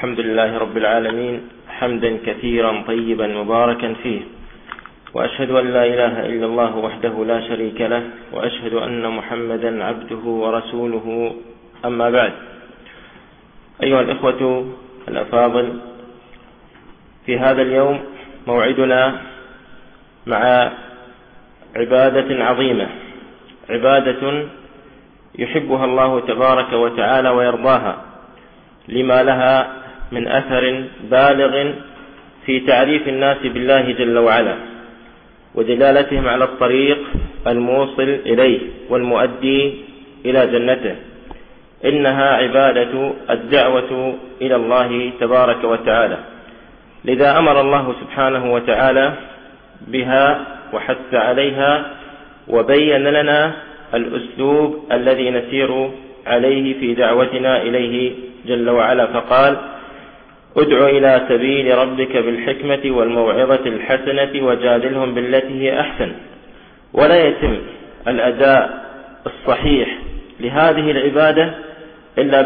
الحمد لله رب العالمين حمدا كثيرا طيبا مباركا فيه، وأشهد أن لا إله إلا الله وحده لا شريك له، وأشهد أن محمدا عبده ورسوله. أما بعد، أيها الإخوة الأفاضل، في هذا اليوم موعدنا مع عبادة عظيمة، عبادة يحبها الله تبارك وتعالى ويرضاها، لما لها من أثر بالغ في تعريف الناس بالله جل وعلا، ودلالتهم على الطريق الموصل إليه والمؤدي إلى جنته. إنها عبادة الدعوة إلى الله تبارك وتعالى، لذا أمر الله سبحانه وتعالى بها وحث عليها، وبين لنا الأسلوب الذي نسير عليه في دعوتنا إليه جل وعلا، فقال: ادع إلى سبيل ربك بالحكمة والموعظة الحسنة وجادلهم بالتي هي أحسن. ولا يتم الأداء الصحيح لهذه العبادة إلا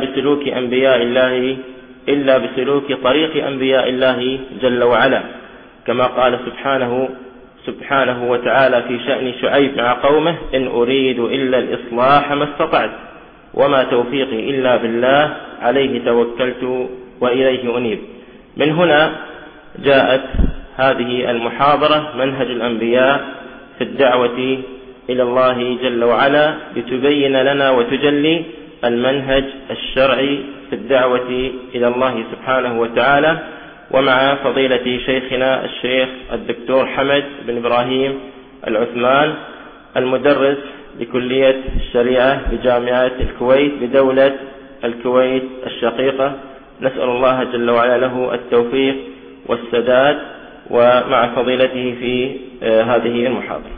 بسلوك طريق أنبياء الله جل وعلا، كما قال سبحانه وتعالى في شأن شعيب مع قومه: إن أريد إلا الإصلاح ما استطعت وما توفيقي إلا بالله عليه توكلت وإليه أنيب. من هنا جاءت هذه المحاضرة، منهج الأنبياء في الدعوة إلى الله جل وعلا، لتبين لنا وتجلي المنهج الشرعي في الدعوة إلى الله سبحانه وتعالى، ومع فضيلة شيخنا الشيخ الدكتور حمد بن إبراهيم العثمان، المدرس بكلية الشريعة بجامعة الكويت بدولة الكويت الشقيقة. نسأل الله جل وعلا له التوفيق والسداد، ومع فضيلته في هذه المحاضرة.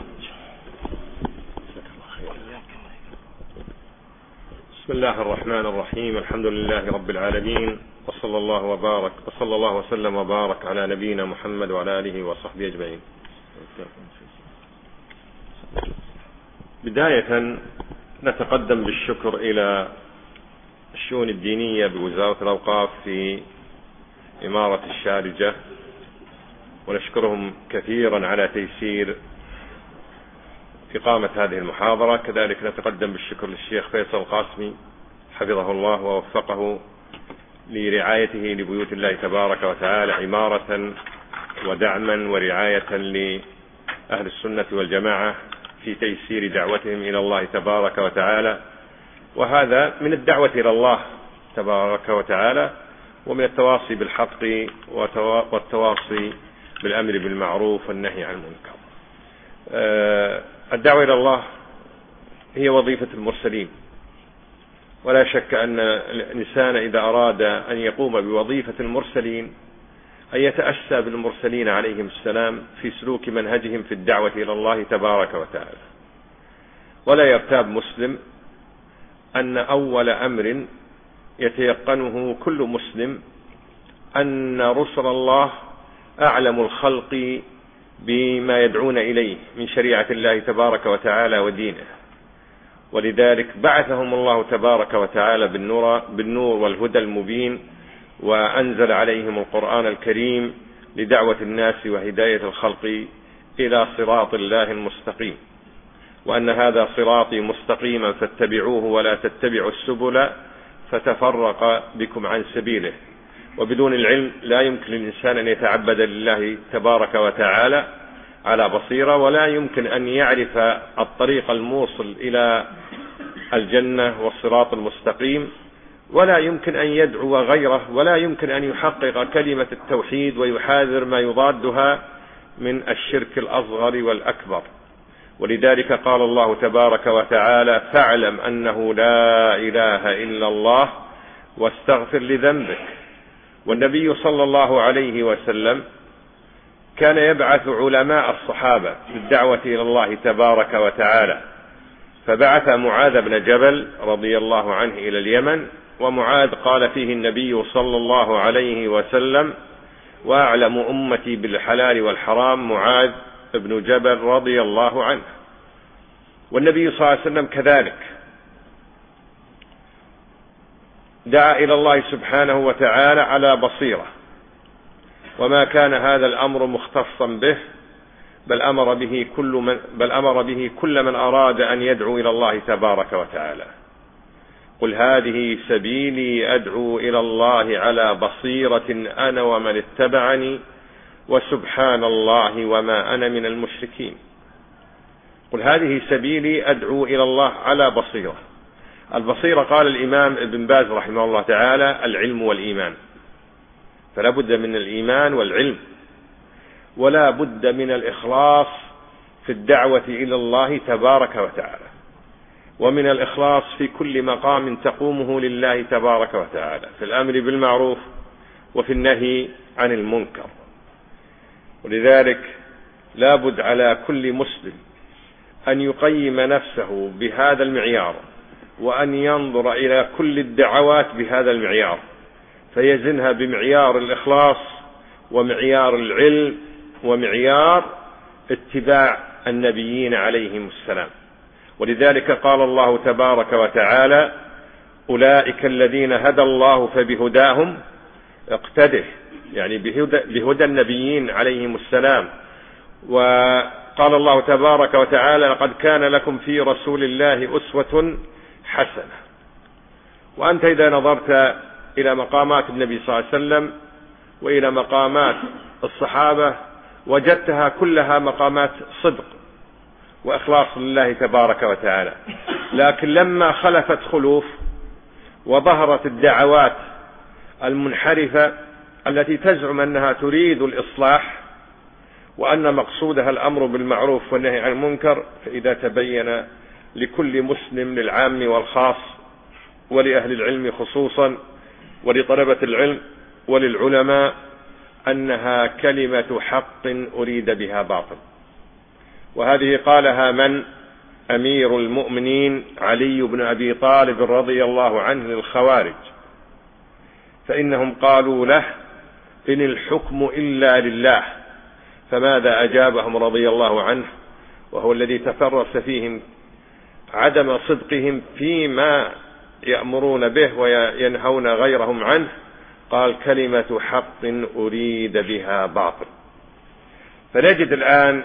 بسم الله الرحمن الرحيم. الحمد لله رب العالمين، وصلى الله وسلم وبارك على نبينا محمد وعلى آله وصحبه أجمعين. بداية نتقدم بالشكر إلى الشؤون الدينية بوزارة الأوقاف في إمارة الشارجة، ونشكرهم كثيرا على تيسير إقامة هذه المحاضرة. كذلك نتقدم بالشكر للشيخ فيصل القاسمي حفظه الله ووفقه لرعايته لبيوت الله تبارك وتعالى عمارة ودعما ورعاية لأهل السنة والجماعة في تيسير دعوتهم إلى الله تبارك وتعالى، وهذا من الدعوة إلى الله تبارك وتعالى، ومن التواصي بالحق والتواصي بالأمر بالمعروف والنهي عن المنكر. الدعوة إلى الله هي وظيفة المرسلين، ولا شك أن الإنسان إذا أراد أن يقوم بوظيفة المرسلين أن يتأسى بالمرسلين عليهم السلام في سلوك منهجهم في الدعوة إلى الله تبارك وتعالى. ولا يرتاب مسلم أن أول أمر يتيقنه كل مسلم أن رسل الله أعلم الخلق بما يدعون إليه من شريعة الله تبارك وتعالى ودينه، ولذلك بعثهم الله تبارك وتعالى بالنور والهدى المبين، وأنزل عليهم القرآن الكريم لدعوة الناس وهداية الخلق إلى صراط الله المستقيم، وأن هذا صراطي مستقيما فاتبعوه ولا تتبعوا السبل فتفرق بكم عن سبيله. وبدون العلم لا يمكن للإنسان أن يتعبد لله تبارك وتعالى على بصيرة، ولا يمكن أن يعرف الطريق الموصل إلى الجنة والصراط المستقيم، ولا يمكن أن يدعو غيره، ولا يمكن أن يحقق كلمة التوحيد ويحاذر ما يضادها من الشرك الأصغر والأكبر. ولذلك قال الله تبارك وتعالى: فاعلم أنه لا إله إلا الله واستغفر لذنبك. والنبي صلى الله عليه وسلم كان يبعث علماء الصحابة بالدعوة إلى الله تبارك وتعالى، فبعث معاذ بن جبل رضي الله عنه إلى اليمن، ومعاذ قال فيه النبي صلى الله عليه وسلم: وأعلم أمتي بالحلال والحرام معاذ بن جبل رضي الله عنه. والنبي صلى الله عليه وسلم كذلك دعا إلى الله سبحانه وتعالى على بصيرة، وما كان هذا الأمر مختصا به، بل أمر به كل من أراد أن يدعو إلى الله تبارك وتعالى. قل هذه سبيلي أدعو إلى الله على بصيرة أنا ومن اتبعني وسبحان الله وما أنا من المشركين. قل هذه سبيلي أدعو إلى الله على بصيرة. البصيرة قال الإمام ابن باز رحمه الله تعالى العلم والإيمان، فلا بد من الإيمان والعلم، ولا بد من الإخلاص في الدعوة إلى الله تبارك وتعالى، ومن الإخلاص في كل مقام تقومه لله تبارك وتعالى، في الأمر بالمعروف وفي النهي عن المنكر. ولذلك لا بد على كل مسلم أن يقيم نفسه بهذا المعيار، وأن ينظر إلى كل الدعوات بهذا المعيار، فيزنها بمعيار الإخلاص ومعيار العلم ومعيار اتباع النبيين عليهم السلام. ولذلك قال الله تبارك وتعالى أولئك الذين هدى الله فبهداهم اقتده، يعني بهدى النبيين عليهم السلام. وقال الله تبارك وتعالى لقد كان لكم في رسول الله أسوة حسنة. وأنت إذا نظرت إلى مقامات النبي صلى الله عليه وسلم وإلى مقامات الصحابة وجدتها كلها مقامات صدق وإخلاص لله تبارك وتعالى، لكن لما خلفت خلوف وظهرت الدعوات المنحرفة التي تزعم أنها تريد الإصلاح وأن مقصودها الأمر بالمعروف والنهي عن المنكر، فإذا تبين لكل مسلم للعام والخاص ولأهل العلم خصوصا ولطلبة العلم وللعلماء أنها كلمة حق أريد بها باطل. وهذه قالها من؟ أمير المؤمنين علي بن أبي طالب رضي الله عنه للخوارج، فإنهم قالوا له إن الحكم إلا لله، فماذا أجابهم رضي الله عنه وهو الذي تفرس فيهم عدم صدقهم فيما يأمرون به وينهون غيرهم عنه؟ قال كلمة حق أريد بها باطل. فنجد الآن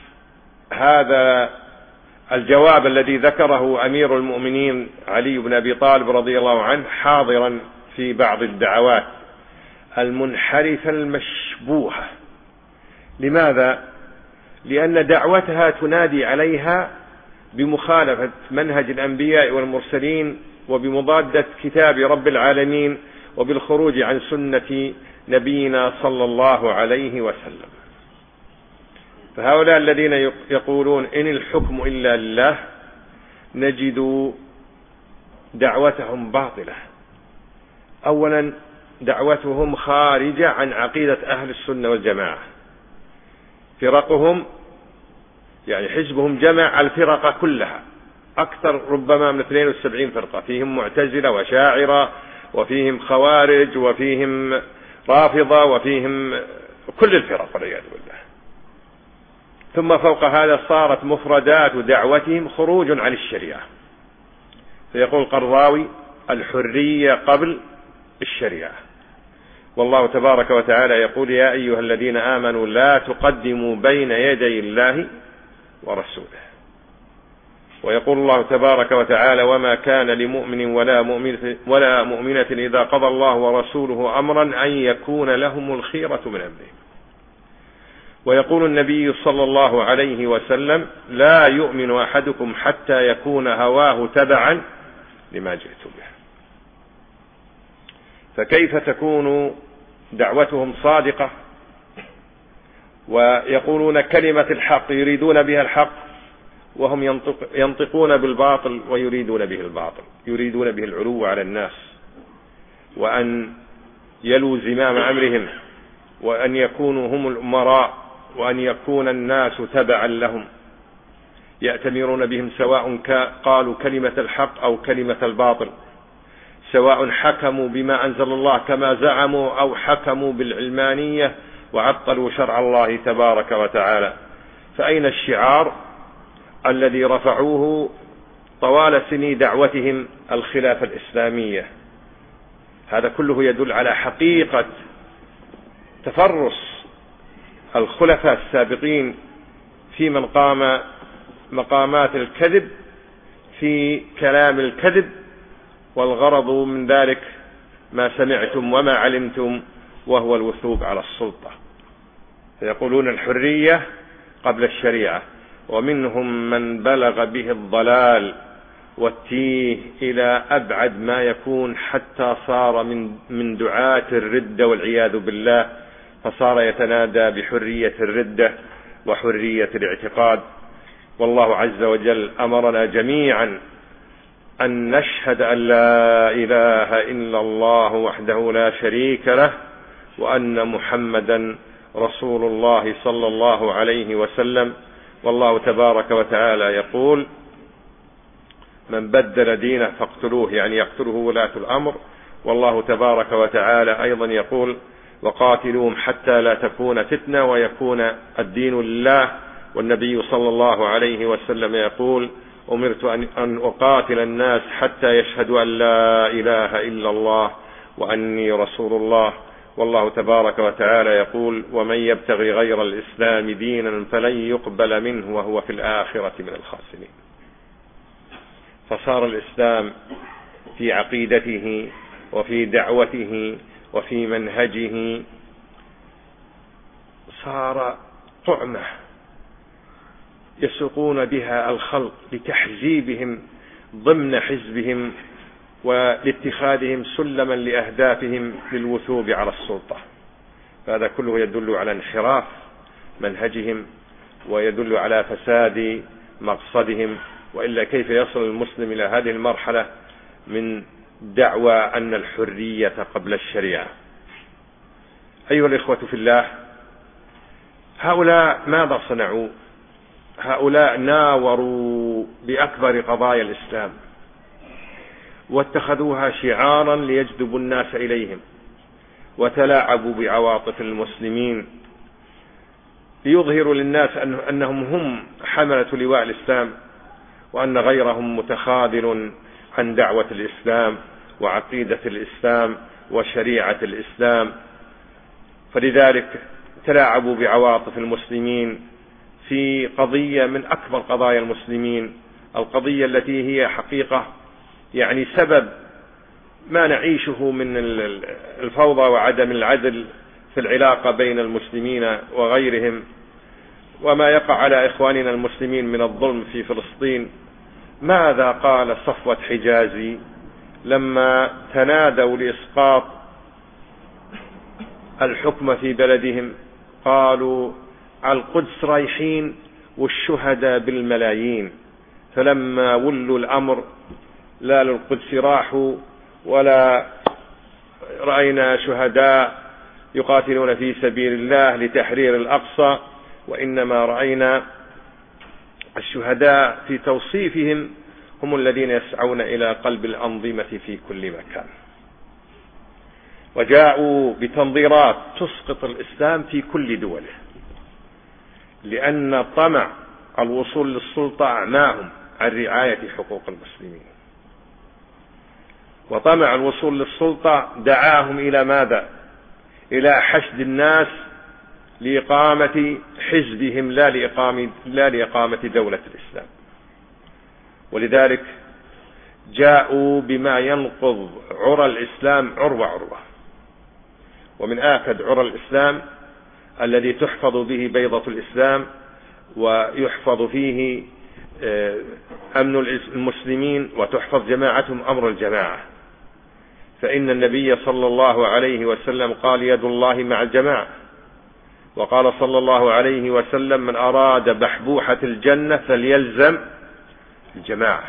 هذا الجواب الذي ذكره أمير المؤمنين علي بن أبي طالب رضي الله عنه حاضرا في بعض الدعوات المنحرفة المشبوهة. لماذا؟ لأن دعوتها تنادي عليها بمخالفة منهج الأنبياء والمرسلين وبمضادة كتاب رب العالمين وبالخروج عن سنة نبينا صلى الله عليه وسلم. فهؤلاء الذين يقولون إن الحكم إلا لله نجد دعوتهم باطلة. أولا دعوتهم خارجة عن عقيدة أهل السنة والجماعة. فرقهم يعني حزبهم جمع الفرق كلها، أكثر ربما من 72 فرقة، فيهم معتزلة وشاعرة وفيهم خوارج وفيهم رافضة وفيهم كل الفرق والعياذ بالله. ثم فوق هذا صارت مفردات دعوتهم خروج عن الشريعة. فيقول القرضاوي الحرية قبل الشريعة، والله تبارك وتعالى يقول يا أيها الذين آمنوا لا تقدموا بين يدي الله ورسوله. ويقول الله تبارك وتعالى وما كان لمؤمن ولا مؤمنة إذا قضى الله ورسوله أمرا أن يكون لهم الخيرة من أمرهم. ويقول النبي صلى الله عليه وسلم لا يؤمن أحدكم حتى يكون هواه تبعا لما جئت به. فكيف تكون دعوتهم صادقة ويقولون كلمة الحق يريدون بها الحق وهم ينطقون بالباطل ويريدون به الباطل، يريدون به العلو على الناس وأن يلوا زمام أمرهم وأن يكونوا هم الأمراء وأن يكون الناس تبعا لهم، يأتمرون بهم سواء قالوا كلمة الحق أو كلمة الباطل، سواء حكموا بما أنزل الله كما زعموا أو حكموا بالعلمانية وعطلوا شرع الله تبارك وتعالى. فأين الشعار الذي رفعوه طوال سني دعوتهم الخلافة الإسلامية؟ هذا كله يدل على حقيقة تفرس الخلفاء السابقين في من قام مقامات الكذب في كلام الكذب، والغرض من ذلك ما سمعتم وما علمتم، وهو الوثوب على السلطة. فيقولون الحرية قبل الشريعة، ومنهم من بلغ به الضلال والتيه إلى أبعد ما يكون، حتى صار من دعاة الردة والعياذ بالله، فصار يتنادى بحرية الردة وحرية الاعتقاد. والله عز وجل أمرنا جميعا أن نشهد أن لا إله إلا الله وحده لا شريك له، وأن محمدا رسول الله صلى الله عليه وسلم. والله تبارك وتعالى يقول: من بدل دينه فاقتلوه، يعني يقتله ولاة الأمر. والله تبارك وتعالى أيضا يقول: وقاتلوهم حتى لا تكون فتنة ويكون الدين لله. والنبي صلى الله عليه وسلم يقول: أمرت أن أقاتل الناس حتى يشهدوا أن لا إله إلا الله وأني رسول الله. والله تبارك وتعالى يقول: ومن يبتغي غير الإسلام دينا فلن يقبل منه وهو في الآخرة من الخاسرين. فصار الإسلام في عقيدته وفي دعوته وفي منهجه صار طعمة يسوقون بها الخلق لتحزيبهم ضمن حزبهم ولاتخاذهم سلما لأهدافهم للوثوب على السلطة. فهذا كله يدل على انحراف منهجهم ويدل على فساد مقصدهم. وإلا كيف يصل المسلم إلى هذه المرحلة من دعوى أن الحرية قبل الشريعة؟ أيها الإخوة في الله، هؤلاء ماذا صنعوا؟ هؤلاء ناوروا بأكبر قضايا الإسلام واتخذوها شعارا ليجذبوا الناس إليهم، وتلاعبوا بعواطف المسلمين ليظهروا للناس أنهم هم حملة لواء الإسلام، وأن غيرهم متخاذل عن دعوة الإسلام وعقيدة الإسلام وشريعة الإسلام. فلذلك تلاعبوا بعواطف المسلمين في قضية من أكبر قضايا المسلمين، القضية التي هي حقيقة يعني سبب ما نعيشه من الفوضى وعدم العدل في العلاقة بين المسلمين وغيرهم، وما يقع على إخواننا المسلمين من الظلم في فلسطين. ماذا قال صفوة حجازي لما تنادوا لإسقاط الحكم في بلدهم؟ قالوا: على القدس رايحين والشهداء بالملايين، فلما ولوا الأمر لا للقدس راحوا ولا رأينا شهداء يقاتلون في سبيل الله لتحرير الأقصى، وإنما رأينا الشهداء في توصيفهم هم الذين يسعون إلى قلب الأنظمة في كل مكان. وجاءوا بتنظيرات تسقط الإسلام في كل دوله، لأن طمع الوصول للسلطة أعماهم عن رعاية حقوق المسلمين، وطمع الوصول للسلطة دعاهم إلى ماذا؟ إلى حشد الناس لإقامة حزبهم لا لإقامة دولة الإسلام. ولذلك جاءوا بما ينقض عرى الإسلام عروة عروة. ومن آكد عرى الإسلام الذي تحفظ به بيضة الإسلام ويحفظ فيه أمن المسلمين وتحفظ جماعتهم أمر الجماعة، فإن النبي صلى الله عليه وسلم قال: يد الله مع الجماعة. وقال صلى الله عليه وسلم: من أراد بحبوحة الجنة فليلزم الجماعة.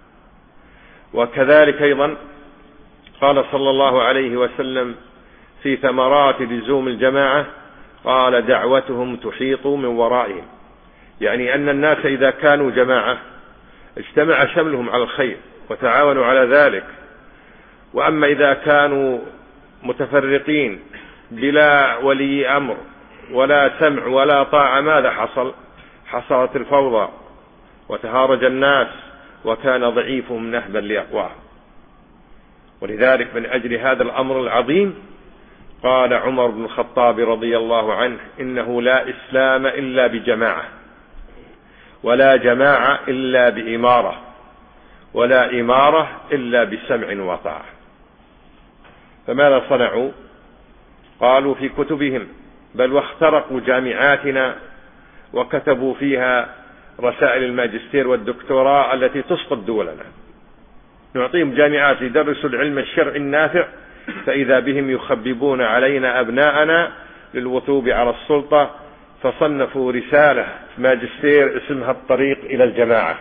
وكذلك أيضا قال صلى الله عليه وسلم في ثمرات لزوم الجماعة، قال: دعوتهم تحيط من ورائهم، يعني أن الناس إذا كانوا جماعة اجتمع شملهم على الخير وتعاونوا على ذلك. وأما إذا كانوا متفرقين بلا ولي أمر ولا سمع ولا طاعة، ماذا حصل؟ حصلت الفوضى وتهارج الناس وكان ضعيفهم نهبا لأقواهم. ولذلك من أجل هذا الأمر العظيم قال عمر بن الخطاب رضي الله عنه: إنه لا إسلام إلا بجماعة، ولا جماعة إلا بإمارة، ولا إمارة إلا بسمع وطاعة. فماذا صنعوا؟ قالوا في كتبهم بل واخترقوا جامعاتنا وكتبوا فيها رسائل الماجستير والدكتوراه التي تسقط دولنا. نعطيهم جامعات يدرسوا العلم الشرعي النافع، فإذا بهم يخببون علينا أبناءنا للوثوب على السلطة، فصنفوا رسالة ماجستير اسمها الطريق إلى الجماعة،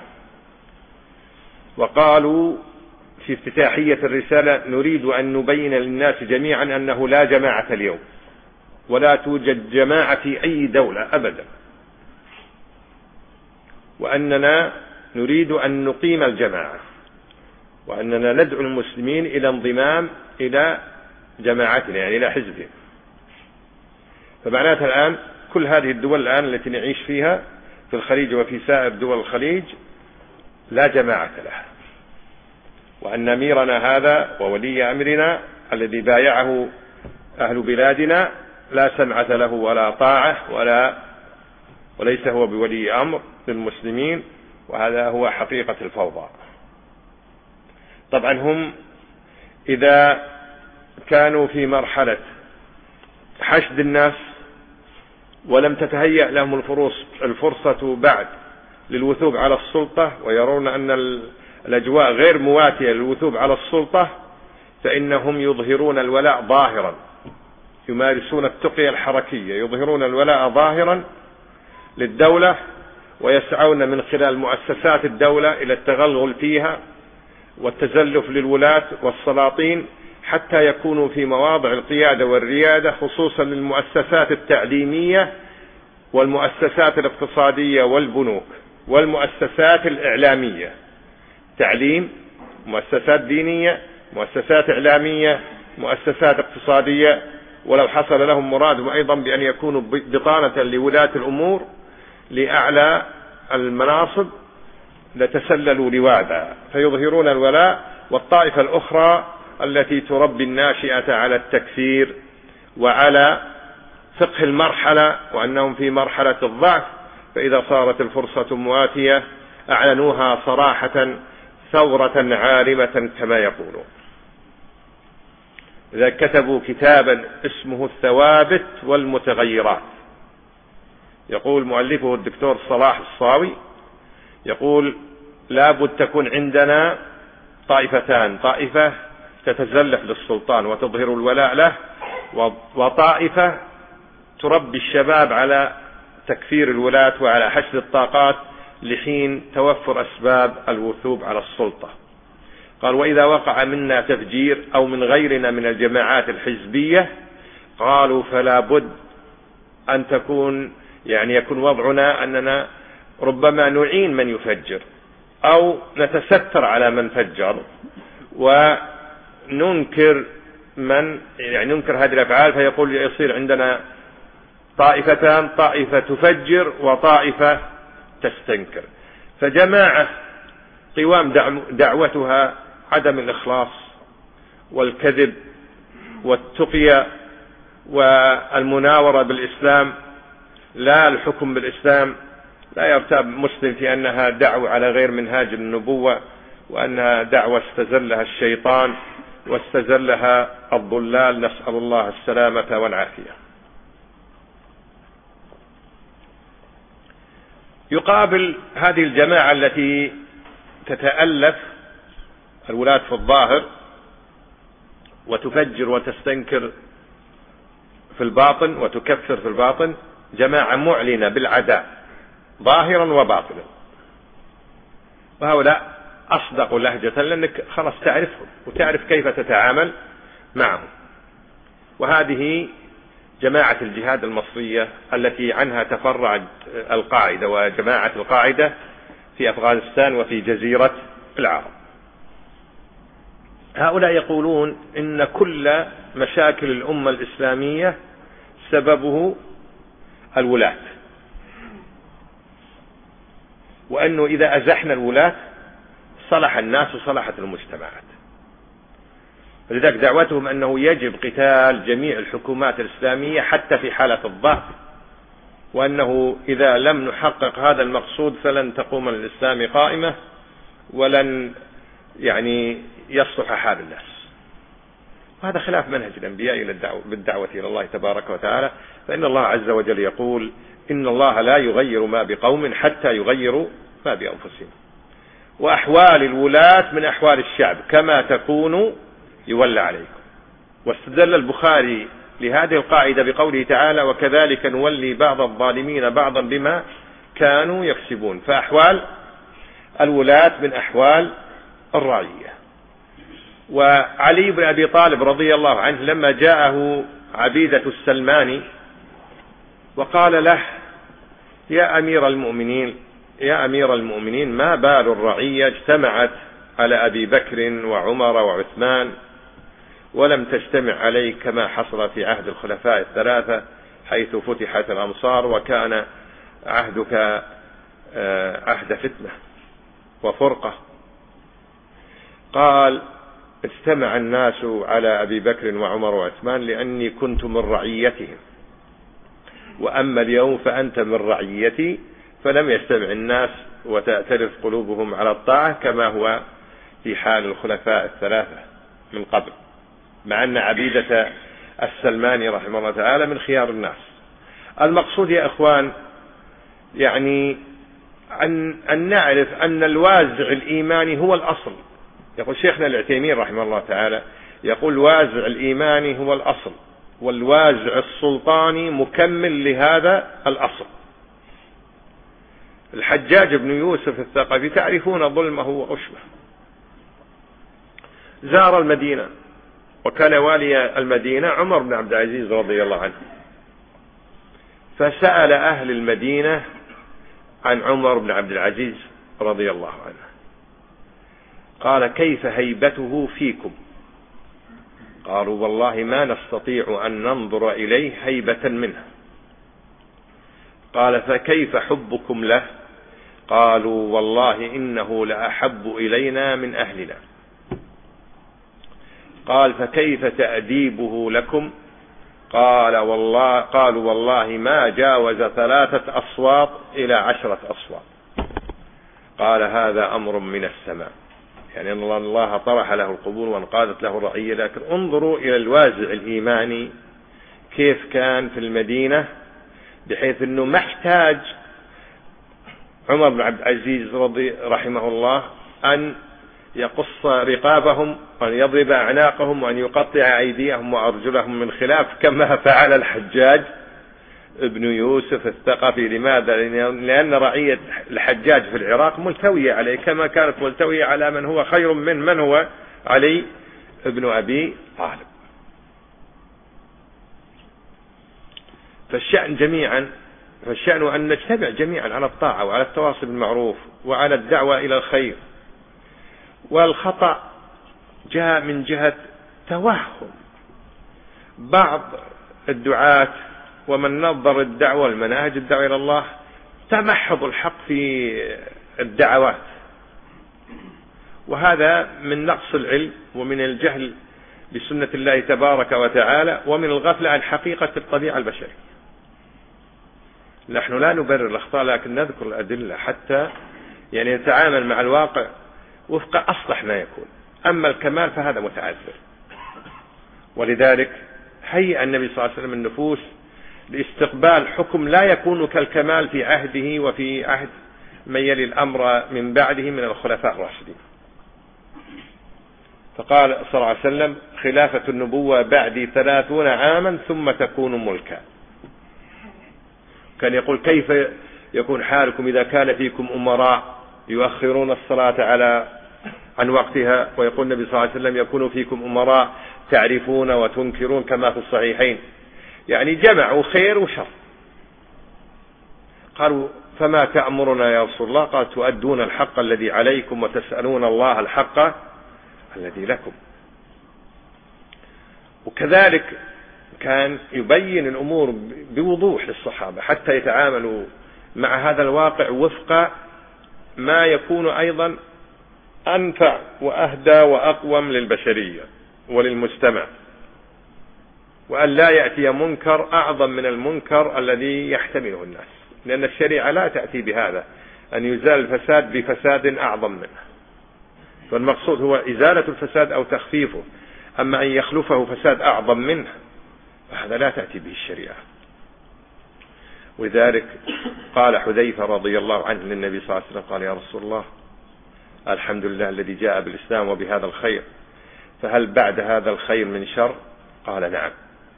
وقالوا في افتتاحية الرسالة: نريد أن نبين للناس جميعا أنه لا جماعة اليوم، ولا توجد جماعة في أي دولة أبدا، وأننا نريد أن نقيم الجماعة، وأننا ندعو المسلمين إلى انضمام إلى جماعتنا، يعني إلى حزبهم. فمعناتها الآن كل هذه الدول الآن التي نعيش فيها في الخليج وفي سائر دول الخليج لا جماعة لها، وأن أميرنا هذا وولي أمرنا الذي بايعه أهل بلادنا لا سمعة له ولا طاعة وليس هو بولي أمر للمسلمين، وهذا هو حقيقة الفوضى. طبعا هم إذا كانوا في مرحلة حشد الناس ولم تتهيأ لهم الفرصة بعد للوثوب على السلطة، ويرون أن الأجواء غير مواتية للوثوب على السلطة، فإنهم يظهرون الولاء ظاهرا، يمارسون التقية الحركية، يظهرون الولاء ظاهرا للدولة، ويسعون من خلال مؤسسات الدولة إلى التغلغل فيها والتزلف للولاة والسلاطين، حتى يكونوا في مواضع القيادة والريادة، خصوصا للمؤسسات التعليمية والمؤسسات الاقتصادية والبنوك والمؤسسات الإعلامية. تعليم، مؤسسات دينية، مؤسسات إعلامية، مؤسسات اقتصادية. ولو حصل لهم مراد أيضا بأن يكونوا بطانة لولاة الأمور لأعلى المناصب لتسللوا لواذا، فيظهرون الولاء. والطائفة الأخرى التي تربي الناشئة على التكفير وعلى فقه المرحلة، وأنهم في مرحلة الضعف، فإذا صارت الفرصة مواتية أعلنوها صراحة ثورة عارمة كما يقولون. إذا كتبوا كتابا اسمه الثوابت والمتغيرات، يقول مؤلفه الدكتور صلاح الصاوي، يقول: لابد تكون عندنا طائفتان: طائفة تتزلف للسلطان وتظهر الولاء له، وطائفة تربي الشباب على تكفير الولاة وعلى حشد الطاقات لحين توفر أسباب الوثوب على السلطة. قال: وإذا وقع منا تفجير أو من غيرنا من الجماعات الحزبية، قالوا فلا بد أن يكون وضعنا أننا ربما نعين من يفجر أو نتستر على من فجر، وننكر ننكر هذه الأفعال. فيقول يصير عندنا طائفتان: طائفة تفجر وطائفة تستنكر. فجماعة قوام دعوتها عدم الإخلاص والكذب والتقية والمناورة بالإسلام، لا الحكم بالإسلام. لا يرتاب مسلم في أنها دعوة على غير منهاج النبوة، وأنها دعوة استزلها الشيطان واستزلها الضلال، نسأل الله السلامة والعافية. يقابل هذه الجماعة التي تتألف الولاة في الظاهر وتفجر وتستنكر في الباطن وتكفر في الباطن، جماعة معلنة بالعداء ظاهرا وباطنا، وهؤلاء أصدق لهجة لأنك خلاص تعرفهم وتعرف كيف تتعامل معهم. وهذه جماعة الجهاد المصرية التي عنها تفرعت القاعدة وجماعة القاعدة في أفغانستان وفي جزيرة العرب. هؤلاء يقولون إن كل مشاكل الأمة الإسلامية سببه الولاة، وأنه إذا أزحنا الولاة صلح الناس وصلحت المجتمعات. فلذلك دعوتهم أنه يجب قتال جميع الحكومات الإسلامية حتى في حالة الضعف، وأنه إذا لم نحقق هذا المقصود فلن تقوم الإسلام قائمة ولن يصلح حال الناس. وهذا خلاف منهج الأنبياء بالدعوة إلى الله تبارك وتعالى، فإن الله عز وجل يقول إن الله لا يغير ما بقوم حتى يغيروا ما بأنفسهم، وأحوال الولاة من أحوال الشعب، كما تكونوا يولى عليكم. واستدل البخاري لهذه القاعدة بقوله تعالى وكذلك نولي بعض الظالمين بعضا بما كانوا يكسبون، فأحوال الولاة من أحوال الرعية. وعلي بن أبي طالب رضي الله عنه لما جاءه عبيدة السلماني وقال له يا أمير المؤمنين ما بال الرعية اجتمعت على أبي بكر وعمر وعثمان ولم تجتمع عليك كما حصل في عهد الخلفاء الثلاثة حيث فتحت الأمصار وكان عهدك عهد فتنة وفرقة. قال اجتمع الناس على أبي بكر وعمر وعثمان لأني كنت من رعيتهم، وأما اليوم فأنت من رعيتي، فلم يجتمع الناس وتأتلف قلوبهم على الطاعة كما هو في حال الخلفاء الثلاثة من قبل، مع أن عبيدة السلماني رحمه الله تعالى من خيار الناس. المقصود يا أخوان أن نعرف أن الوازع الإيماني هو الأصل. يقول شيخنا العثيمين رحمه الله تعالى يقول الوازع الإيماني هو الأصل، والوازع السلطاني مكمل لهذا الأصل. الحجاج بن يوسف الثقفي تعرفون ظلمه وغشمه، زار المدينة وكان والي المدينة عمر بن عبد العزيز رضي الله عنه، فسأل أهل المدينة عن عمر بن عبد العزيز رضي الله عنه، قال كيف هيبته فيكم؟ قالوا والله ما نستطيع أن ننظر إليه هيبة منه. قال فكيف حبكم له؟ قالوا والله إنه لأحب إلينا من أهلنا. قال فكيف تأديبه لكم؟ قالوا والله ما جاوز 3 أصوات إلى 10 أصوات. قال هذا أمر من السماء، يعني أن الله طرح له القبول وانقادت له الرعية. لكن انظروا إلى الوازع الإيماني كيف كان في المدينة، بحيث أنه ما احتاج عمر بن عبد العزيز رحمه الله أن يقص رقابهم وأن يضرب أعناقهم وأن يقطع أيديهم وأرجلهم من خلاف كما فعل الحجاج ابن يوسف الثقفي. لماذا؟ لأن رعية الحجاج في العراق ملتوية عليه كما كانت ملتوية على من هو خير من هو علي ابن أبي طالب. فالشأن أن نجتمع جميعا على الطاعة وعلى التواصي بالمعروف وعلى الدعوة إلى الخير. والخطأ جاء من جهة توهم بعض الدعاة ومن نظر الدعوة والمناهج الدعوة إلى الله، تمحض الحق في الدعوات، وهذا من نقص العلم ومن الجهل بسنة الله تبارك وتعالى ومن الغفلة عن حقيقة الطبيعة البشرية. نحن لا نبرر الأخطاء لكن نذكر الأدلة حتى نتعامل مع الواقع وفق أصلح ما يكون. أما الكمال فهذا متعذر، ولذلك هيئ النبي صلى الله عليه وسلم النفوس لاستقبال حكم لا يكون كالكمال في عهده وفي عهد من يلي الأمر من بعده من الخلفاء الراشدين. فقال صلى الله عليه وسلم خلافة النبوة بعدي 30 عاما ثم تكون ملكا. كان يقول كيف يكون حالكم إذا كان فيكم أمراء يؤخرون الصلاة عن وقتها، ويقول النبي صلى الله عليه وسلم يكون فيكم أمراء تعرفون وتنكرون كما في الصحيحين، يعني جمعوا خير وشر. قالوا فما تأمرنا يا رسول الله؟ قال تؤدون الحق الذي عليكم وتسألون الله الحق الذي لكم. وكذلك كان يبين الأمور بوضوح للصحابة حتى يتعاملوا مع هذا الواقع وفق ما يكون أيضا أنفع وأهدى وأقوم للبشرية وللمجتمع، وأن لا يأتي منكر أعظم من المنكر الذي يحتمله الناس، لأن الشريعة لا تأتي بهذا، أن يزال الفساد بفساد أعظم منه، فالمقصود هو إزالة الفساد أو تخفيفه، أما أن يخلفه فساد أعظم منه فهذا لا تأتي به الشريعة. ولذلك قال حذيفة رضي الله عنه للنبي صلى الله عليه وسلم، قال: يا رسول الله، الحمد لله الذي جاء بالإسلام وبهذا الخير، فهل بعد هذا الخير من شر؟ قال: نعم.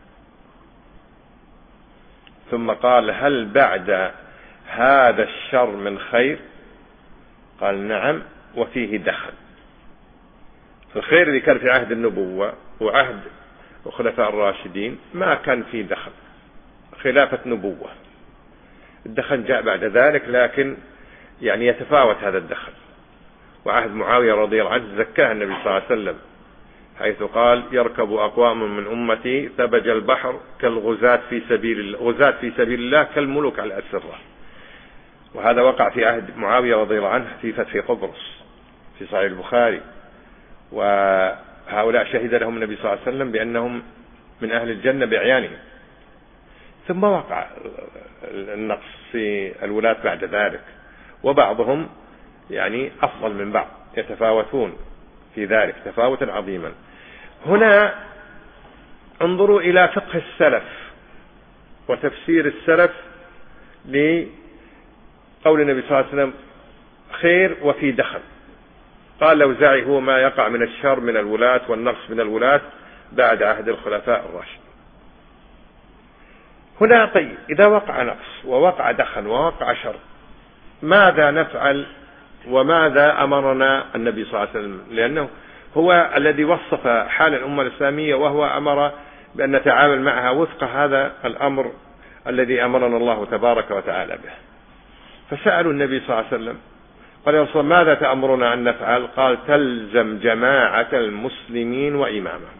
ثم قال: هل بعد هذا الشر من خير؟ قال: نعم، وفيه دخل. الخير اللي كان في عهد النبوة وعهد الخلفاء الراشدين ما كان فيه دخل، خلافة نبوة. الدخل جاء بعد ذلك، لكن يعني يتفاوت هذا الدخل. وعهد معاوية رضي الله عنه زكاه النبي صلى الله عليه وسلم، حيث قال: يركب أقوام من أمتي ثبج البحر كالغزاة في سبيل الله، غزاة في سبيل الله كالملوك على الأسرة. وهذا وقع في عهد معاوية رضي الله عنه في فتح قبرص في صحيح البخاري، وهؤلاء شهد لهم النبي صلى الله عليه وسلم بأنهم من أهل الجنة بأعيانهم. ثم وقع النقص في الولاة بعد ذلك، وبعضهم يعني أفضل من بعض، يتفاوتون في ذلك تفاوتا عظيما. هنا انظروا إلى فقه السلف وتفسير السلف لقول النبي صلى الله عليه وسلم: خير وفي دخل. قال الأوزاعي: هو ما يقع من الشر من الولاة والنقص من الولاة بعد عهد الخلفاء الراشدين. هنا طيب، إذا وقع نقص ووقع دخل ووقع شر، ماذا نفعل وماذا أمرنا النبي صلى الله عليه وسلم؟ لأنه هو الذي وصف حال الأمة الإسلامية، وهو أمر بأن نتعامل معها وفق هذا الأمر الذي أمرنا الله تبارك وتعالى به. فسألوا النبي صلى الله عليه وسلم، قال: يا رسول الله، ماذا تأمرنا أن نفعل؟ قال: تلزم جماعة المسلمين وإمامهم.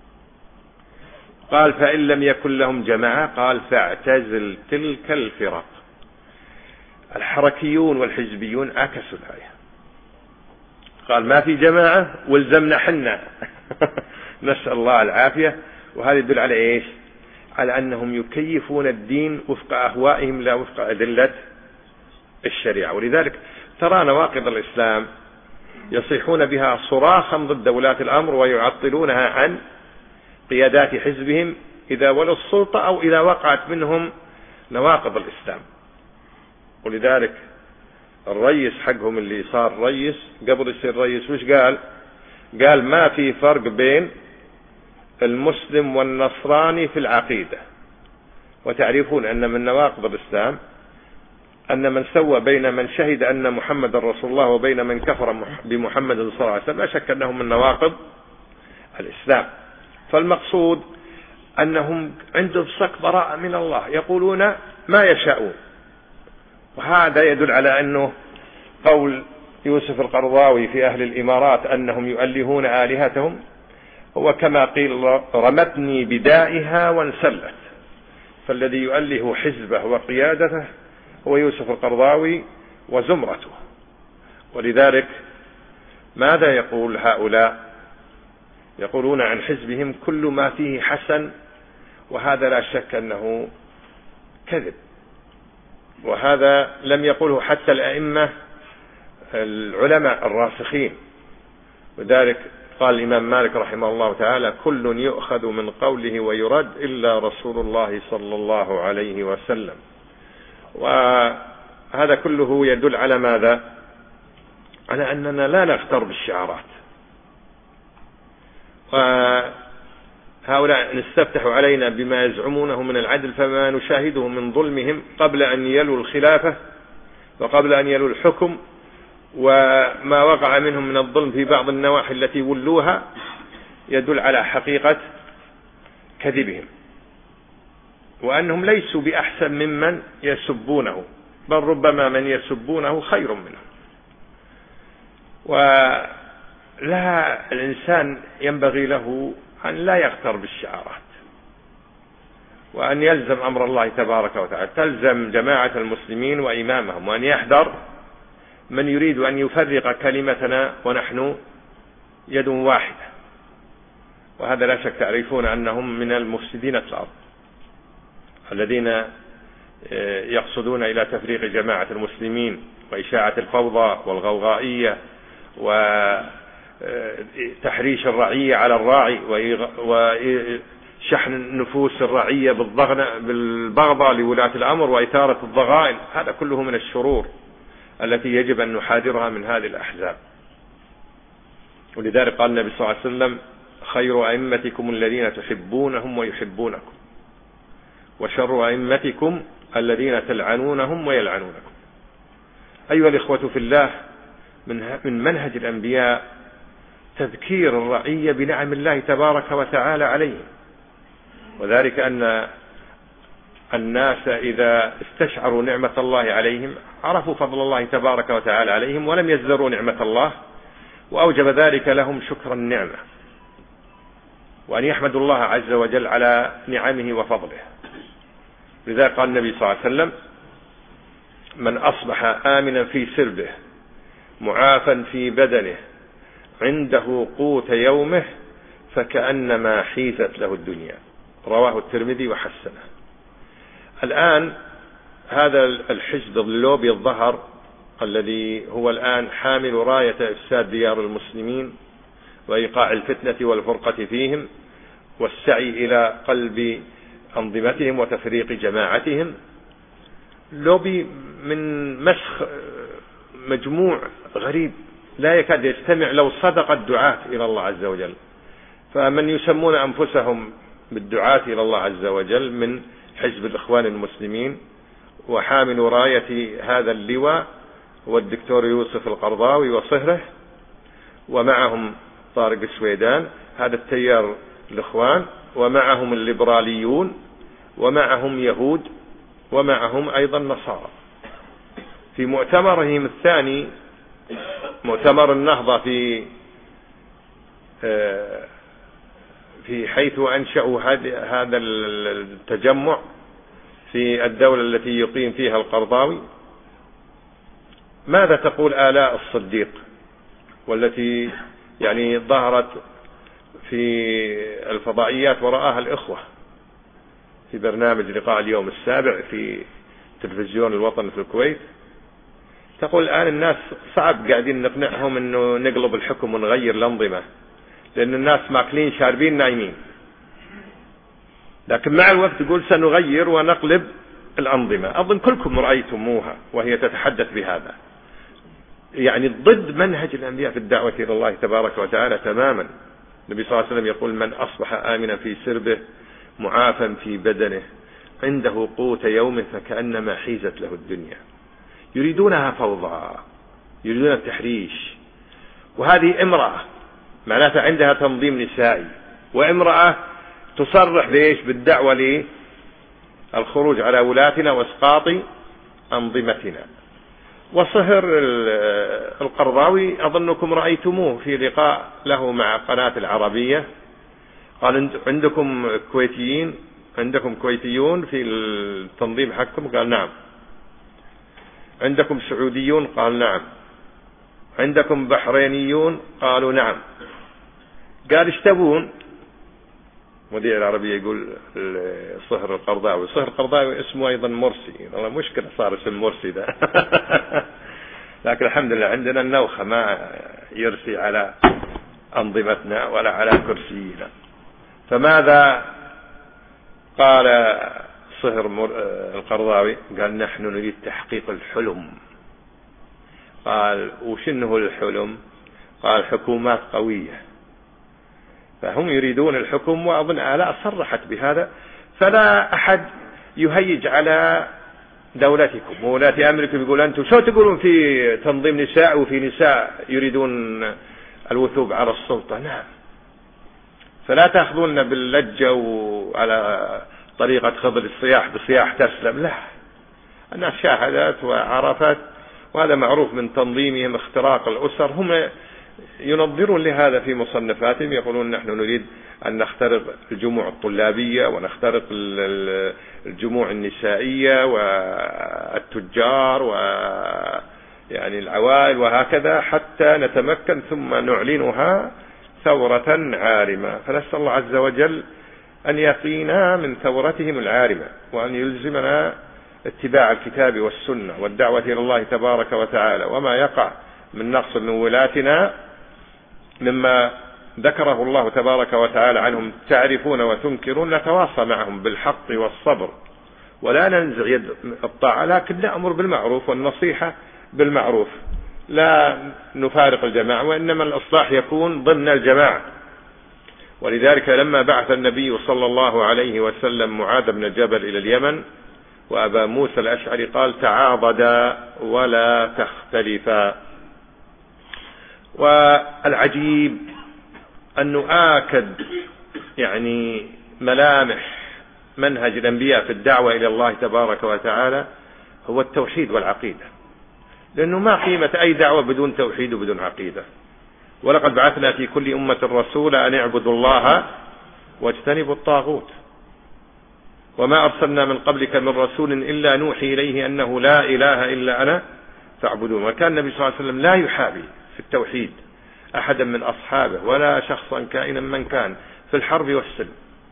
قال: فإن لم يكن لهم جماعة؟ قال: فاعتزل تلك الفرق. الحركيون والحزبيون عكسوا الآية، قال: ما في جماعة والزمنا حنا نسأل الله العافية. وهذا يدل على إيش؟ على أنهم يكيفون الدين وفق أهوائهم لا وفق أدلة الشريعة. ولذلك ترى نواقض الإسلام يصيحون بها صراخا ضد ولاة الأمر، ويعطلونها عن قيادات حزبهم إذا ولوا السلطة أو إذا وقعت منهم نواقض الإسلام. ولذلك الرئيس حقهم اللي صار رئيس قبل يصير رئيس وش قال؟ قال: ما في فرق بين المسلم والنصراني في العقيدة، وتعرفون أن من نواقض الإسلام أن من سوى بين من شهد أن محمد رسول الله وبين من كفر بمحمد صلى الله عليه وسلم لا شك أنه من نواقض الإسلام. فالمقصود أنهم عندهم صك براءة من الله، يقولون ما يشاءون. وهذا يدل على أنه قول يوسف القرضاوي في أهل الإمارات أنهم يؤلهون آلهتهم هو كما قيل: رمتني بدائها وانسلت. فالذي يؤله حزبه وقيادته هو يوسف القرضاوي وزمرته. ولذلك ماذا يقول هؤلاء؟ يقولون عن حزبهم: كل ما فيه حسن، وهذا لا شك أنه كذب، وهذا لم يقله حتى الأئمة العلماء الراسخين. وذلك قال الإمام مالك رحمه الله تعالى: كل يؤخذ من قوله ويرد إلا رسول الله صلى الله عليه وسلم. وهذا كله يدل على ماذا؟ على أننا لا نغتر بالشعارات. وهؤلاء استفتحوا علينا بما يزعمونه من العدل، فما نشاهده من ظلمهم قبل أن يلوا الخلافة وقبل أن يلوا الحكم، وما وقع منهم من الظلم في بعض النواحي التي ولوها يدل على حقيقة كذبهم، وأنهم ليسوا بأحسن ممن يسبونه، بل ربما من يسبونه خير منهم. ولا الإنسان ينبغي له أن لا يغتر بالشعارات، وأن يلزم أمر الله تبارك وتعالى، تلزم جماعة المسلمين وإمامهم، وأن يحذر من يريد أن يفرق كلمتنا ونحن يد واحدة. وهذا لا شك تعرفون أنهم من المفسدين في الأرض الذين يقصدون إلى تفريق جماعة المسلمين وإشاعة الفوضى والغوغائية وتحريش الرعية على الراعي وشحن نفوس الرعية بالبغضاء لولاة الأمر وإثارة الضغائن. هذا كله من الشرور التي يجب أن نحاذرها من هذه الأحزاب. ولذلك قال النبي صلى الله عليه وسلم: خير أئمتكم الذين تحبونهم ويحبونكم، وشر أئمتكم الذين تلعنونهم ويلعنونكم. أيها الإخوة في الله، من منهج الأنبياء تذكير الرعية بنعم الله تبارك وتعالى عليهم، وذلك أن الناس إذا استشعروا نعمة الله عليهم عرفوا فضل الله تبارك وتعالى عليهم ولم يزدروا نعمة الله، وأوجب ذلك لهم شكر النعمة وأن يحمدوا الله عز وجل على نعمه وفضله. لذلك قال النبي صلى الله عليه وسلم: من أصبح آمنا في سربه معافا في بدنه عنده قوت يومه فكأنما حيزت له الدنيا. رواه الترمذي وحسنه. الآن هذا الحزب اللوبي الظهر الذي هو الآن حامل راية إفساد ديار المسلمين وإيقاع الفتنة والفرقة فيهم والسعي إلى قلب أنظمتهم وتفريق جماعتهم، لوبي من مسخ مجموع غريب لا يكاد يستمع لو صدق الدعاة إلى الله عز وجل. فمن يسمون أنفسهم بالدعاة إلى الله عز وجل من حزب الإخوان المسلمين وحامل راية هذا اللواء هو الدكتور يوسف القرضاوي وصهره، ومعهم طارق السويدان، هذا التيار الإخوان، ومعهم الليبراليون، ومعهم يهود، ومعهم أيضا نصارى. في مؤتمرهم الثاني مؤتمر النهضة في حيث أنشأوا هذا التجمع في الدولة التي يقيم فيها القرضاوي، ماذا تقول آلاء الصديق والتي يعني ظهرت في الفضائيات ورآها الإخوة في برنامج لقاء اليوم السابع في تلفزيون الوطن في الكويت؟ تقول الآن الناس صعب قاعدين نقنعهم انه نقلب الحكم ونغير الأنظمة، لأن الناس ماكلين شاربين نايمين، لكن مع الوقت تقول سنغير ونقلب الأنظمة. أظن كلكم رأيتموها وهي تتحدث بهذا، يعني ضد منهج الأنبياء في الدعوة إلى الله تبارك وتعالى تماما. النبي صلى الله عليه وسلم يقول: من أصبح آمنا في سربه معافا في بدنه عنده قوت يومه فكأنما حيزت له الدنيا. يريدونها فوضى، يريدون التحريش. وهذه امرأة معناتها عندها تنظيم نسائي، وامرأة تصرح بإيش؟ بالدعوة للخروج على ولاتنا واسقاط أنظمتنا. وصهر القرضاوي أظنكم رأيتموه في لقاء له مع قناة العربية، قال: عندكم كويتيين، عندكم كويتيون في التنظيم حقكم؟ قال: نعم. عندكم سعوديون؟ قال: نعم. عندكم بحرينيون؟ قالوا: نعم. قال: ايش تبون؟ مذيع العربية يقول صهر القرضاوي. صهر القرضاوي اسمه أيضا مرسي، والله مشكلة صار اسم مرسي ده. لكن الحمد لله عندنا النوخة ما يرسي على أنظمتنا ولا على كرسينا. فماذا قال صهر القرضاوي؟ قال: نحن نريد تحقيق الحلم. قال: وشنه الحلم؟ قال: حكومات قوية. فهم يريدون الحكم، وأظن آلاء صرحت بهذا. فلا أحد يهيج على دولتكم وولاة أمركم يقول: أنتم شو تقولون في تنظيم نساء وفي نساء يريدون الوثوق على السلطة؟ نعم. فلا تأخذون باللجة وعلى طريقة خضر الصياح بصياح تسلم، لا، الناس شاهدت وعرفت، وهذا معروف من تنظيمهم اختراق الأسر. هم ينظرون لهذا في مصنفاتهم، يقولون: نحن نريد أن نخترق الجموع الطلابية ونخترق الجموع النسائية والتجار ويعني العوائل وهكذا حتى نتمكن ثم نعلنها ثورة عارمة. فنسأل الله عز وجل أن يقينا من ثورتهم العارمة، وأن يلزمنا اتباع الكتاب والسنة والدعوة إلى الله تبارك وتعالى. وما يقع من نقص من ولاتنا مما ذكره الله تبارك وتعالى عنهم تعرفون وتنكرون، نتواصى معهم بالحق والصبر، ولا ننزع يد الطاعة، لكن نأمر بالمعروف والنصيحة بالمعروف، لا نفارق الجماعة، وإنما الإصلاح يكون ضمن الجماعة. ولذلك لما بعث النبي صلى الله عليه وسلم معاذ بن جبل إلى اليمن وأبا موسى الأشعري قال تعاضدا ولا تختلفا. والعجيب أنه آكد يعني ملامح منهج الأنبياء في الدعوة إلى الله تبارك وتعالى هو التوحيد والعقيدة، لأنه ما قيمة أي دعوة بدون توحيد وبدون عقيدة. ولقد بعثنا في كل أمة رسولا أن اعبدوا الله واجتنبوا الطاغوت، وما أرسلنا من قبلك من رسول إلا نوحي إليه أنه لا إله إلا أنا فاعبدون. وكان النبي صلى الله عليه وسلم لا يحابي في التوحيد أحدا من أصحابه ولا شخصا كائنا من كان في الحرب والسلم.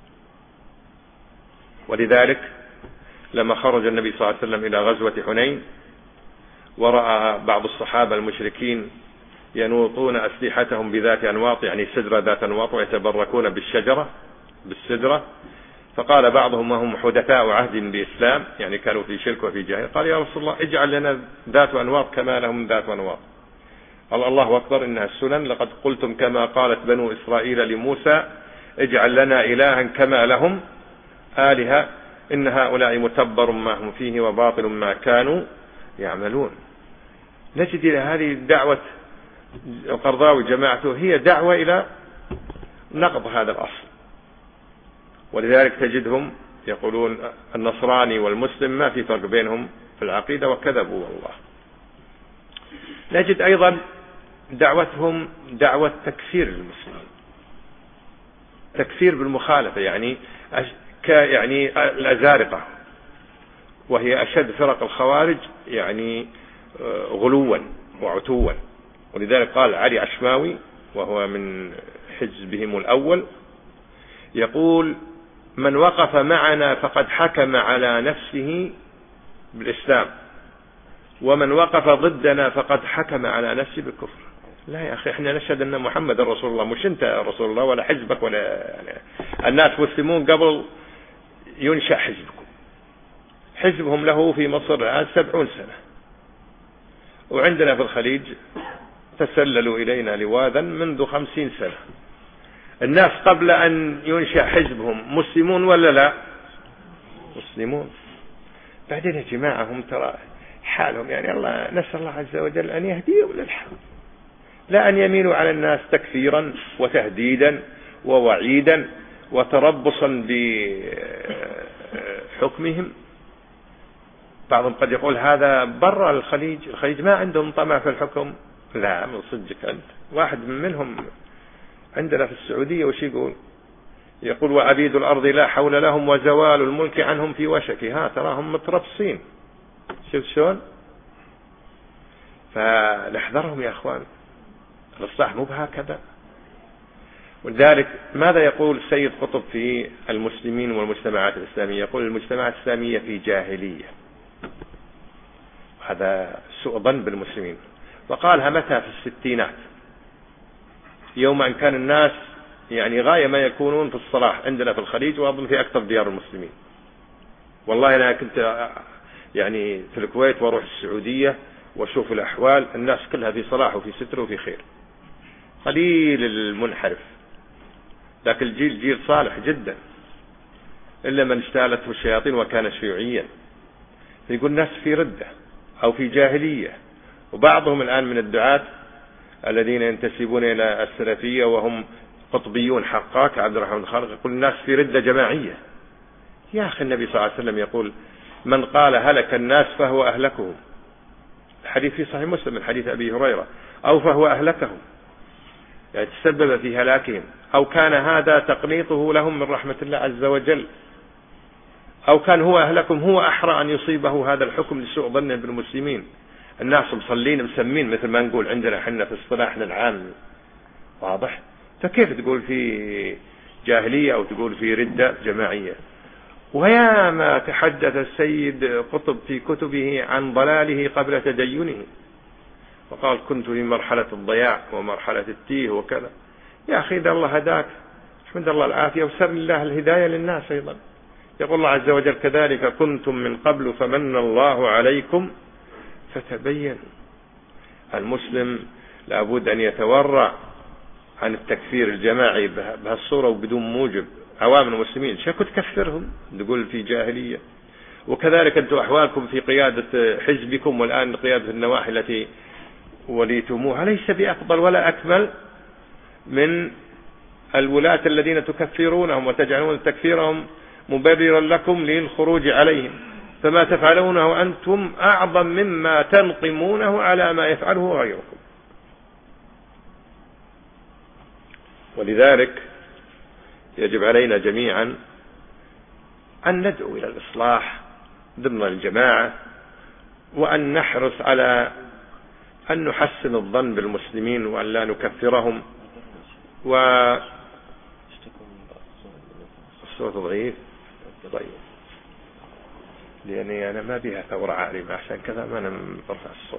ولذلك لما خرج النبي صلى الله عليه وسلم إلى غزوة حنين ورأى بعض الصحابة المشركين ينوطون أسلحتهم بذات أنواط، يعني سدرة ذات أنواط، ويتبركون بالسدرة، فقال بعضهم وهم حدثاء عهد بإسلام، يعني كانوا في شرك وفي جاهل، قال يا رسول الله اجعل لنا ذات أنواط كما لهم ذات أنواط. قال الله أكبر إنها السنن، لقد قلتم كما قالت بنو إسرائيل لموسى اجعل لنا إلها كما لهم آلهة إن هؤلاء متبر ما هم فيه وباطل ما كانوا يعملون. نجد إلى هذه الدعوة القرضاوي جماعته هي دعوة إلى نقض هذا الأصل. ولذلك تجدهم يقولون النصراني والمسلم ما في فرق بينهم في العقيدة، وكذبوا والله. نجد أيضا دعوتهم دعوة تكفير المسلمين، تكفير بالمخالفة، يعني الأزارقة، وهي أشد فرق الخوارج يعني غلوا وعتوا. ولذلك قال علي عشماوي وهو من حزبهم الأول يقول من وقف معنا فقد حكم على نفسه بالإسلام، ومن وقف ضدنا فقد حكم على نفسه بالكفر. لا يا أخي، احنا نشهد أن محمد رسول الله، مش أنت رسول الله ولا حزبك ولا يعني. الناس مسلمون قبل ينشأ حزبكم. حزبهم له في مصر الآن 70 سنة، وعندنا في الخليج تسللوا إلينا لواذا منذ 50 سنة. الناس قبل أن ينشأ حزبهم مسلمون ولا لا؟ مسلمون. بعدين يا جماعة هم ترى حالهم، يعني الله نسأل الله عز وجل أن يهديهم للحق، لا أن يميلوا على الناس تكفيرا وتهديدا ووعيدا وتربصا بحكمهم. بعضهم قد يقول هذا برا الخليج ما عندهم طمع في الحكم. لا، من صدقك أنت. واحد منهم عندنا في السعودية وش يقول وعبيد الأرض لا حول لهم وزوال الملك عنهم في وشك. تراهم متربصين. شوف شلون. فنحذرهم يا أخوان، الإصلاح مو بهكذا. ولذلك ماذا يقول سيد قطب في المسلمين والمجتمعات الإسلامية؟ يقول المجتمعات الإسلامية في جاهلية. هذا سوء ظن بالمسلمين. وقالها متى؟ في الستينات، يوم أن كان الناس يعني غاية ما يكونون في الصلاح عندنا في الخليج، وأظن في أكثر ديار المسلمين. والله أنا كنت يعني في الكويت وأروح السعودية وأشوف الأحوال، الناس كلها في صلاح وفي ستر وفي خير، قليل المنحرف. لكن الجيل جيل صالح جدا، إلا من اجتالته الشياطين وكان شيوعيا. يقول الناس في ردة أو في جاهلية. وبعضهم الآن من الدعاة الذين ينتسبون إلى السلفية وهم قطبيون حقا كعبد الرحمن الخالق يقول الناس في ردة جماعية. يا أخي النبي صلى الله عليه وسلم يقول من قال هلك الناس فهو أهلكهم، الحديث في صحيح مسلم من حديث أبي هريرة، أو فهو أهلكهم، يعني تسبب في هلاكهم، أو كان هذا تقنيطه لهم من رحمة الله عز وجل، أو كان هو أهلكم، هو أحرى أن يصيبه هذا الحكم لسوء ظنه بالمسلمين. الناس مصلين مسمين مثل ما نقول عندنا حنا في اصطلاحنا العام، واضح. فكيف تقول في جاهلية أو تقول في ردة جماعية؟ ويا ما تحدث السيد قطب في كتبه عن ضلاله قبل تدينه، وقال كنت في مرحلة الضياع ومرحلة التيه وكذا. يا أخي إذا الله هداك الحمد لله العافية، وسر الله الهداية للناس أيضا. يقول الله عز وجل كذلك كنتم من قبل فمن الله عليكم فتبين. المسلم لابد أن يتورع عن التكفير الجماعي بهالصورة وبدون موجب. عوام المسلمين شكو تكفرهم تقول في جاهلية؟ وكذلك أنتم أحوالكم في قيادة حزبكم والآن قيادة النواحي التي وليتموها ليس بأفضل ولا أكمل من الولاة الذين تكفرونهم وتجعلون تكفيرهم مبررا لكم للخروج عليهم، فما تفعلونه أنتم أعظم مما تنقمونه على ما يفعله غيركم. ولذلك يجب علينا جميعا أن ندعو إلى الإصلاح ضمن الجماعة، وأن نحرص على أن نحسن الظن بالمسلمين وأن لا نكفرهم. والصوت ضعيف، طيب، لأني أنا ما بيها ثورة عارمة عشان كذا ما أنا برفع الصوت.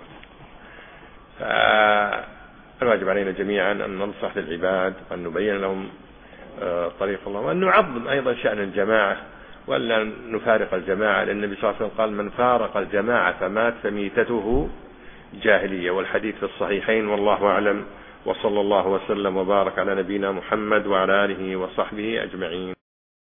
فالواجب علينا جميعا أن ننصح للعباد وأن نبين لهم طريق الله، وأن نعظم أيضا شأن الجماعة وأن نفارق الجماعة، لأن النبي صلى الله عليه وسلم قال من فارق الجماعة فمات فميتته جاهلية، والحديث في الصحيحين. والله أعلم، وصلى الله وسلم وبارك على نبينا محمد وعلى آله وصحبه أجمعين.